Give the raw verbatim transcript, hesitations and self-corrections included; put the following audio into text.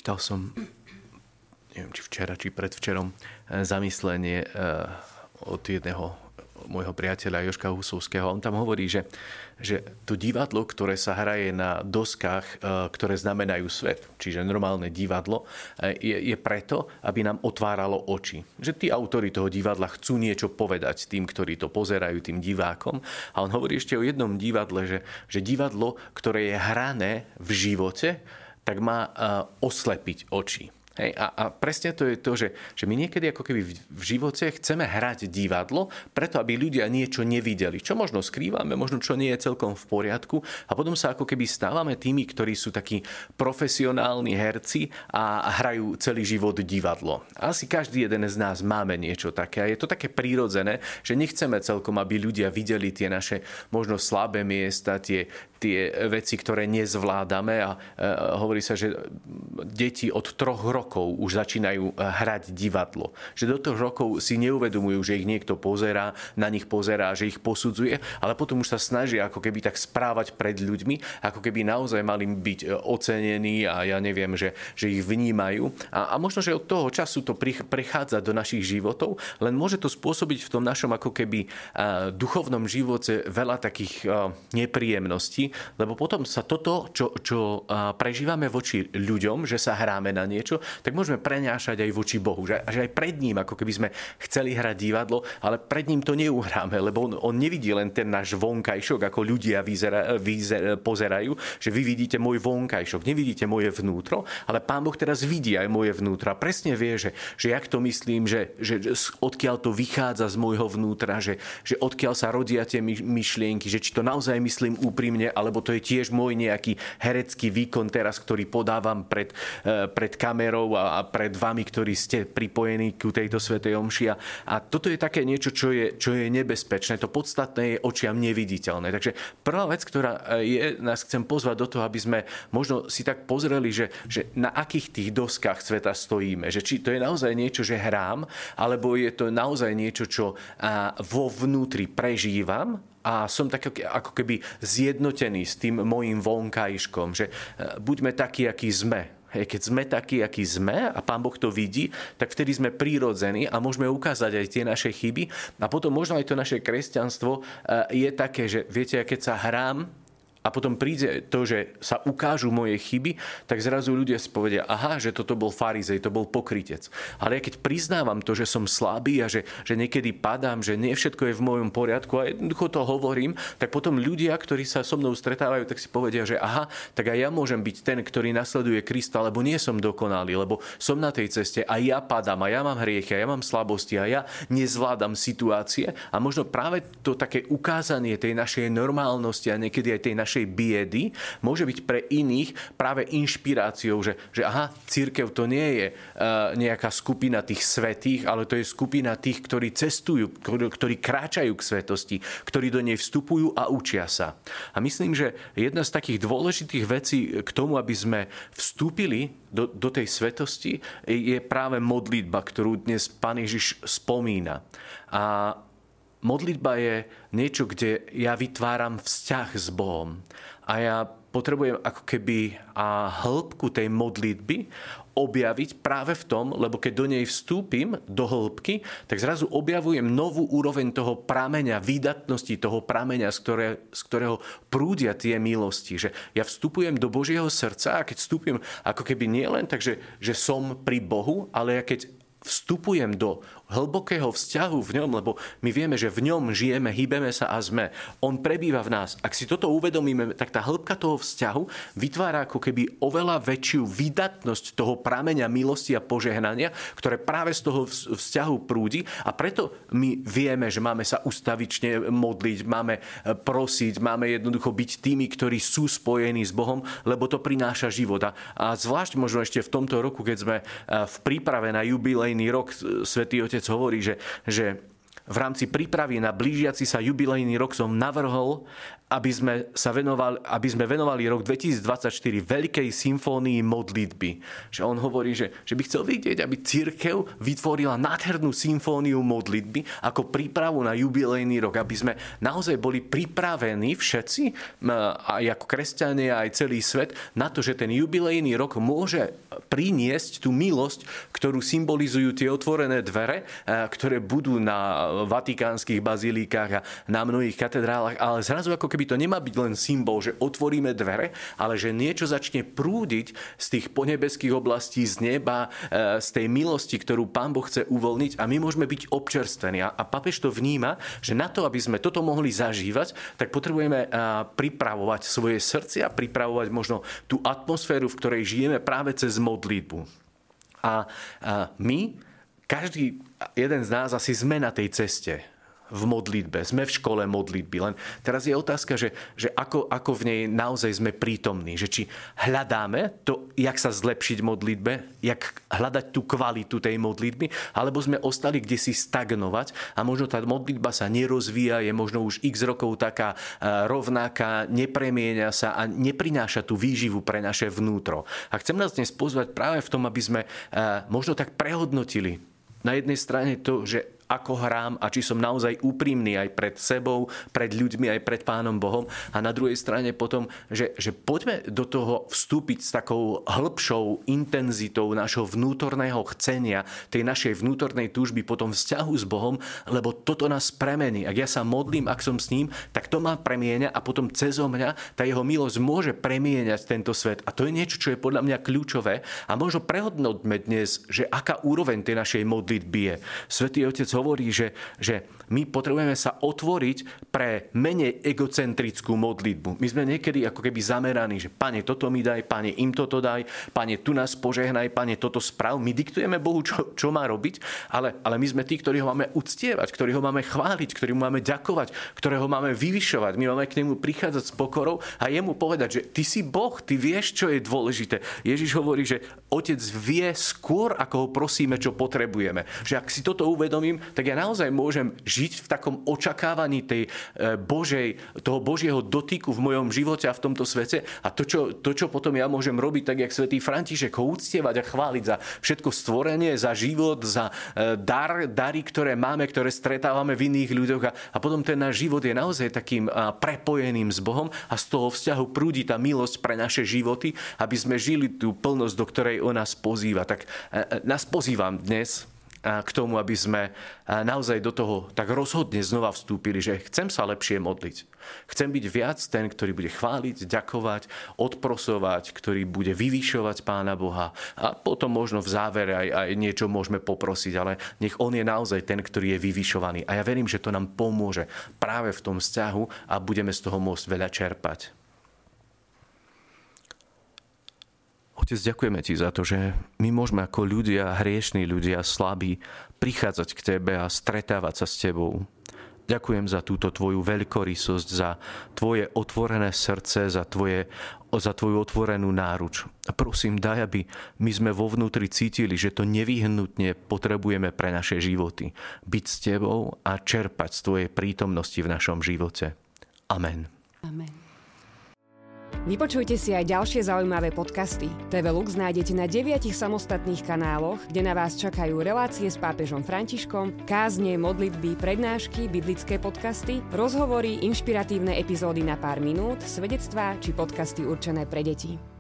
čítal som, neviem, či včera, či predvčerom, zamyslenie od jedného môjho priateľa Jožka Husovského. On tam hovorí, že, že to divadlo, ktoré sa hraje na doskách, ktoré znamenajú svet, čiže normálne divadlo, je, je preto, aby nám otváralo oči. Že tí autori toho divadla chcú niečo povedať tým, ktorí to pozerajú, tým divákom. A on hovorí ešte o jednom divadle, že, že divadlo, ktoré je hrané v živote, tak má oslepiť oči. Hej, a, a presne to je to, že, že my niekedy ako keby v, v živote chceme hrať divadlo, preto aby ľudia niečo nevideli. Čo možno skrývame, možno čo nie je celkom v poriadku. A potom sa ako keby stávame tými, ktorí sú takí profesionálni herci a hrajú celý život divadlo. Asi každý jeden z nás máme niečo také. A je to také prírodzené, že nechceme celkom, aby ľudia videli tie naše možno slabé miesta, tie, tie veci, ktoré nezvládame. A e, hovorí sa, že deti od troch rokov už začínajú hrať divadlo. Že do toho rokov si neuvedomujú, že ich niekto pozerá, na nich pozerá, že ich posudzuje, ale potom už sa snažia ako keby tak správať pred ľuďmi, ako keby naozaj mali byť ocenení a ja neviem, že, že ich vnímajú. A, a možno, že od toho času to prechádza do našich životov, len môže to spôsobiť v tom našom ako keby duchovnom živote veľa takých nepríjemností, lebo potom sa toto, čo, čo prežívame voči ľuďom, že sa hráme na niečo, tak môžeme prenášať aj voči Bohu. Že, že aj pred ním, ako keby sme chceli hrať divadlo, ale pred ním to neuhráme, lebo on, on nevidí len ten náš vonkajšok, ako ľudia vyzera, vyzera, pozerajú, že vy vidíte môj vonkajšok, nevidíte moje vnútro, ale Pán Boh teraz vidí aj moje vnútro a presne vie, že, že jak to myslím, že, že odkiaľ to vychádza z môjho vnútra, že, že odkiaľ sa rodia tie myšlienky, že či to naozaj myslím úprimne, alebo to je tiež môj nejaký herecký výkon teraz, ktorý podávam pred, pred kamerou a pred vami, ktorí ste pripojení ku tejto svätej omši. A toto je také niečo, čo je, čo je nebezpečné. To podstatné je očiam neviditeľné. Takže prvá vec, ktorá je, nás chcem pozvať do toho, aby sme možno si tak pozreli, že, že na akých tých doskách sveta stojíme. Že či to je naozaj niečo, že hrám, alebo je to naozaj niečo, čo vo vnútri prežívam a som tak ako keby zjednotený s tým mojím vonkajškom. Že buďme takí, akí sme. Keď sme takí, akí sme a Pán Boh to vidí, tak vtedy sme prírodzení a môžeme ukázať aj tie naše chyby. A potom možno aj to naše kresťanstvo je také, že viete, keď sa hrám a potom príde to, že sa ukážu moje chyby, tak zrazu ľudia si povedia, aha, že toto bol farizej, to bol pokrytec. Ale ja keď priznávam to, že som slabý a že, že niekedy padám, že nie všetko je v mojom poriadku a jednoducho to hovorím, tak potom ľudia, ktorí sa so mnou stretávajú, tak si povedia, že aha, tak aj ja môžem byť ten, ktorý nasleduje Krista, lebo nie som dokonalý, lebo som na tej ceste a ja padám a ja mám hriechy a ja mám slabosti a ja nezvládam situácie a možno práve to také ukázanie tej našej normálnosti a niekedy aj tej našej biedy môže byť pre iných práve inšpiráciou, že, že aha, cirkev to nie je uh, nejaká skupina tých svätých, ale to je skupina tých, ktorí cestujú, ktorí, ktorí kráčajú k svetosti, ktorí do nej vstupujú a učia sa. A myslím, že jedna z takých dôležitých vecí k tomu, aby sme vstúpili do, do tej svetosti, je práve modlitba, ktorú dnes Pán Ježiš spomína. A modlitba je niečo, kde ja vytváram vzťah s Bohom. A ja potrebujem ako keby a hĺbku tej modlitby objaviť práve v tom, lebo keď do nej vstúpim do hĺbky, tak zrazu objavujem novú úroveň toho prameňa, výdatnosti toho prameňa, z, ktoré, z ktorého prúdia tie milosti. Že ja vstupujem do Božieho srdca a keď vstúpim ako keby nie len tak, že, že som pri Bohu, ale ja keď vstupujem do hlbokého vzťahu v ňom, lebo my vieme, že v ňom žijeme, hýbeme sa a sme. On prebýva v nás. Ak si toto uvedomíme, tak tá hĺbka toho vzťahu vytvára ako keby oveľa väčšiu výdatnosť toho prameňa milosti a požehnania, ktoré práve z toho vzťahu prúdi a preto my vieme, že máme sa ustavične modliť, máme prosiť, máme jednoducho byť tými, ktorí sú spojení s Bohom, lebo to prináša život. A zvlášť možno ešte v tomto roku, keď sme v príprave na jubilejný rok, Svätý Otec hovorí, že, že v rámci prípravy na blížiaci sa jubilejný rok som navrhol, aby sme sa venovali, aby sme venovali rok dvetisícdvadsaťštyri veľkej symfónii modlitby. Že on hovorí, že, že by chcel vidieť, aby cirkev vytvorila nádhernú symfóniu modlitby ako prípravu na jubilejný rok, aby sme naozaj boli pripravení všetci, aj ako kresťania, aj celý svet, na to, že ten jubilejný rok môže priniesť tú milosť, ktorú symbolizujú tie otvorené dvere, ktoré budú na vatikánskych bazilíkach a na mnohých katedrálach, ale zrazu ako keby to nemá byť len symbol, že otvoríme dvere, ale že niečo začne prúdiť z tých ponebeských oblastí, z neba, z tej milosti, ktorú Pán Boh chce uvoľniť a my môžeme byť občerstvení. A pápež to vníma, že na to, aby sme toto mohli zažívať, tak potrebujeme pripravovať svoje srdcia, pripravovať možno tú atmosféru, v ktorej žijeme práve cez modlitbu. A my, každý jeden z nás asi sme na tej ceste v modlitbe. Sme v škole modlitby. Len teraz je otázka, že, že ako, ako v nej naozaj sme prítomní. Že či hľadáme to, jak sa zlepšiť v modlitbe, jak hľadať tú kvalitu tej modlitby, alebo sme ostali kdesi stagnovať a možno tá modlitba sa nerozvíja, je možno už x rokov taká rovnaká, nepremienia sa a neprináša tú výživu pre naše vnútro. A chcem nás dnes pozvať práve v tom, aby sme možno tak prehodnotili na jednej strane to, že ako hrám a či som naozaj úprimný aj pred sebou, pred ľuďmi, aj pred Pánom Bohom. A na druhej strane potom, že, že poďme do toho vstúpiť s takou hĺbšou intenzitou našho vnútorného chcenia, tej našej vnútornej túžby po tom vzťahu s Bohom, lebo toto nás premení. Ak ja sa modlím, ak som s ním, tak to ma premieňa a potom cezo mňa tá jeho milosť môže premieňať tento svet. A to je niečo, čo je podľa mňa kľúčové. A možno prehodnotme dnes, že aká úroveň tej našej modlitby je. Svätý Otec hovorí, že, že my potrebujeme sa otvoriť pre menej egocentrickú modlitbu. My sme niekedy ako keby zameraní, že Pane, toto mi daj, Pane, im toto daj, Pane, tu nás požehnaj, Pane, toto sprav. My diktujeme Bohu, čo, čo má robiť, ale, ale my sme tí, ktorí ho máme uctievať, ktorí ho máme chváliť, ktorí mu máme ďakovať, ktorého máme vyvyšovať. My máme k nemu prichádzať s pokorou a jemu povedať, že ty si Boh, ty vieš, čo je dôležité. Ježiš hovorí, že Otec vie skôr, ako ho prosíme, čo potrebujeme. Že ak si toto uvedomím, tak ja naozaj môžem žiť v takom očakávaní tej Božej, toho Božieho dotyku v mojom živote a v tomto svete. A to čo, to, čo potom ja môžem robiť, tak jak svätý František, ho uctievať a chváliť za všetko stvorenie, za život, za dar, dary, ktoré máme, ktoré stretávame v iných ľuďoch. A, a potom ten náš život je naozaj takým prepojeným s Bohom a z toho vzťahu prúdi tá milosť pre naše životy, aby sme žili tú plnosť, do ktorej on nás pozýva. Tak nás pozývam dnes k tomu, aby sme naozaj do toho tak rozhodne znova vstúpili, že chcem sa lepšie modliť. Chcem byť viac ten, ktorý bude chváliť, ďakovať, odprosovať, ktorý bude vyvyšovať Pána Boha. A potom možno v závere aj, aj niečo môžeme poprosiť, ale nech on je naozaj ten, ktorý je vyvyšovaný. A ja verím, že to nám pomôže práve v tom vzťahu a budeme z toho môcť veľa čerpať. Otec, ďakujeme ti za to, že my môžeme ako ľudia, hriešní ľudia, slabí, prichádzať k tebe a stretávať sa s tebou. Ďakujem za túto tvoju veľkorysosť, za tvoje otvorené srdce, za, tvoje, za tvoju otvorenú náruč. A prosím, daj, aby my sme vo vnútri cítili, že to nevyhnutne potrebujeme pre naše životy. Byť s tebou a čerpať z tvojej prítomnosti v našom živote. Amen. Amen. Vypočujte si aj ďalšie zaujímavé podcasty. té vé Lux nájdete na deviatich samostatných kanáloch, kde na vás čakajú relácie s pápežom Františkom, kázne, modlitby, prednášky, biblické podcasty, rozhovory, inšpiratívne epizódy na pár minút, svedectvá či podcasty určené pre deti.